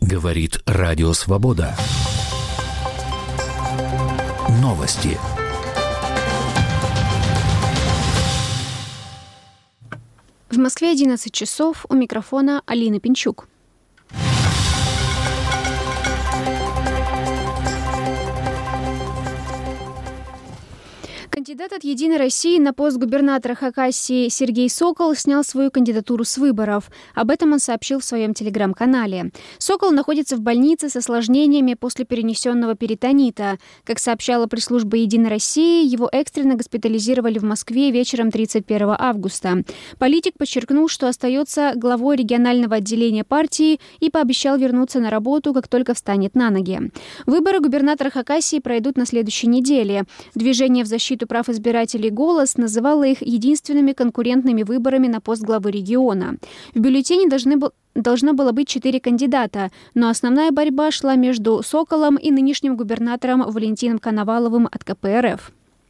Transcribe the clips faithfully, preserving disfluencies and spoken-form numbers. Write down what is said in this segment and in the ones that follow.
Говорит Радио Свобода. Новости. В Москве одиннадцать часов. У микрофона Алина Пинчук. Кандидат от «Единой России» на пост губернатора Хакасии Сергей Сокол снял свою кандидатуру с выборов. Об этом он сообщил в своем телеграм-канале. Сокол находится в больнице с осложнениями после перенесенного перитонита. Как сообщала пресс-служба «Единой России», его экстренно госпитализировали в Москве вечером тридцать первого августа. Политик подчеркнул, что остается главой регионального отделения партии и пообещал вернуться на работу, как только встанет на ноги. Выборы губернатора Хакасии пройдут на следующей неделе. Движение в защиту прав избирателей «Голос» называло их единственными конкурентными выборами на пост главы региона. В бюллетене должны был Должно было быть четыре кандидата, но основная борьба шла между Соколом и нынешним губернатором Валентином Коноваловым от ка пэ эр эф.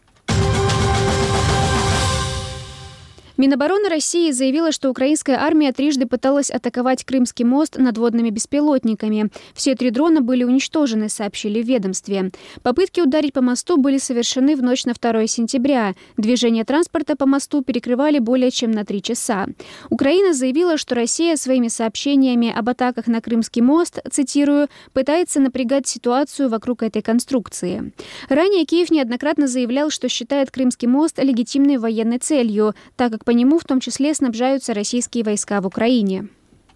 Минобороны России заявила, что украинская армия трижды пыталась атаковать Крымский мост надводными беспилотниками. Все три дрона были уничтожены, сообщили в ведомстве. Попытки ударить по мосту были совершены в ночь на второе сентября. Движение транспорта по мосту перекрывали более чем на три часа. Украина заявила, что Россия своими сообщениями об атаках на Крымский мост, цитирую, пытается напрягать ситуацию вокруг этой конструкции. Ранее Киев неоднократно заявлял, что считает Крымский мост легитимной военной целью, так как по нему в том числе снабжаются российские войска в Украине.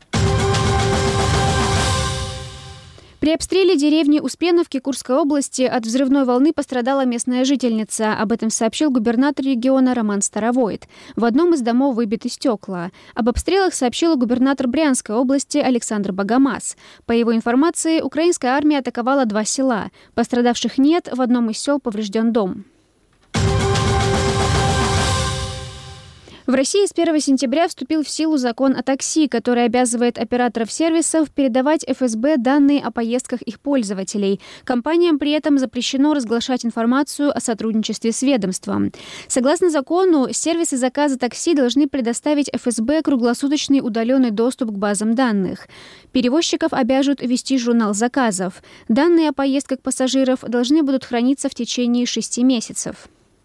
При обстреле деревни Успеновки Курской области от взрывной волны пострадала местная жительница. Об этом сообщил губернатор региона Роман Старовойт. В одном из домов выбиты стекла. Об обстрелах сообщила губернатор Брянской области Александр Богомаз. По его информации, украинская армия атаковала два села. Пострадавших нет, в одном из сел поврежден дом. В России с первого сентября вступил в силу закон о такси, который обязывает операторов сервисов передавать эф эс бэ данные о поездках их пользователей. Компаниям при этом запрещено разглашать информацию о сотрудничестве с ведомством. Согласно закону, сервисы заказа такси должны предоставить эф эс бэ круглосуточный удаленный доступ к базам данных. Перевозчиков обяжут вести журнал заказов. Данные о поездках пассажиров должны будут храниться в течение шести месяцев.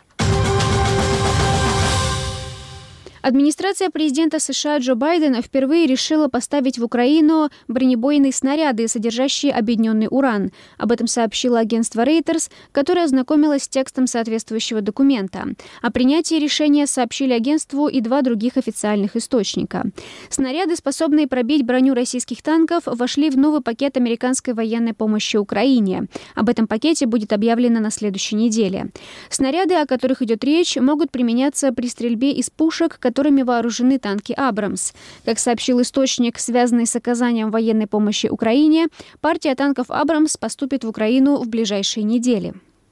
Администрация президента США Джо Байдена впервые решила поставить в Украину бронебойные снаряды, содержащие объединенный уран. Об этом сообщило агентство Reuters, которое ознакомилось с текстом соответствующего документа. О принятии решения сообщили агентству и два других официальных источника. Снаряды, способные пробить броню российских танков, вошли в новый пакет американской военной помощи Украине. Об этом пакете будет объявлено на следующей неделе. Снаряды, о которых идет речь, могут применяться при стрельбе из пушек, которыми вооружены танки «Абрамс». Как сообщил источник, связанный с оказанием военной помощи Украине, партия танков «Абрамс» поступит в Украину в ближайшие недели.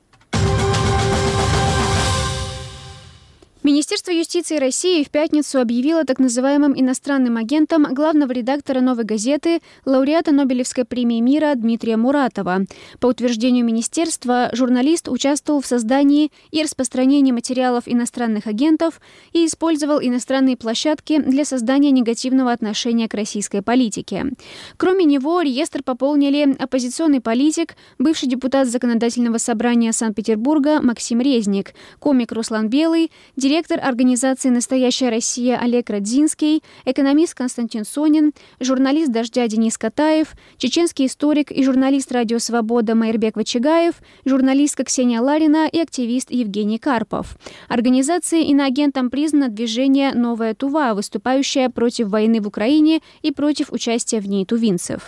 Министерство юстиции России в пятницу объявило так называемым иностранным агентом главного редактора «Новой газеты», лауреата Нобелевской премии мира Дмитрия Муратова. По утверждению министерства, журналист участвовал в создании и распространении материалов иностранных агентов и использовал иностранные площадки для создания негативного отношения к российской политике. Кроме него, реестр пополнили оппозиционный политик, бывший депутат Законодательного собрания Санкт-Петербурга Максим Резник, комик Руслан Белый, директор Директор организации «Настоящая Россия» Олег Радзинский, экономист Константин Сонин, журналист «Дождя» Денис Катаев, чеченский историк и журналист «Радио Свобода» Майрбек Вачигаев, журналистка Ксения Ларина и активист Евгений Карпов. Организацией иноагентом признано движение «Новая Тува», выступающее против войны в Украине и против участия в ней тувинцев.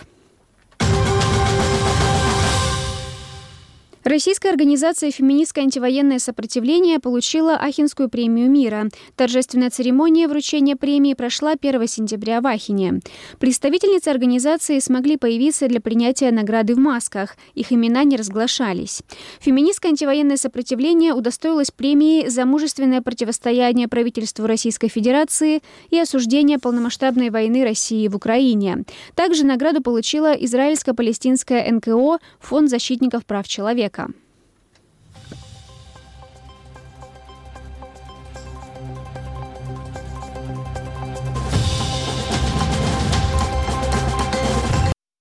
Российская организация «Феминистское антивоенное сопротивление» получила Ахенскую премию мира. Торжественная церемония вручения премии прошла первого сентября в Ахене. Представительницы организации смогли появиться для принятия награды в масках. Их имена не разглашались. «Феминистское антивоенное сопротивление» удостоилось премии за мужественное противостояние правительству Российской Федерации и осуждение полномасштабной войны России в Украине. Также награду получила израильско-палестинская эн ка о «Фонд защитников прав человека».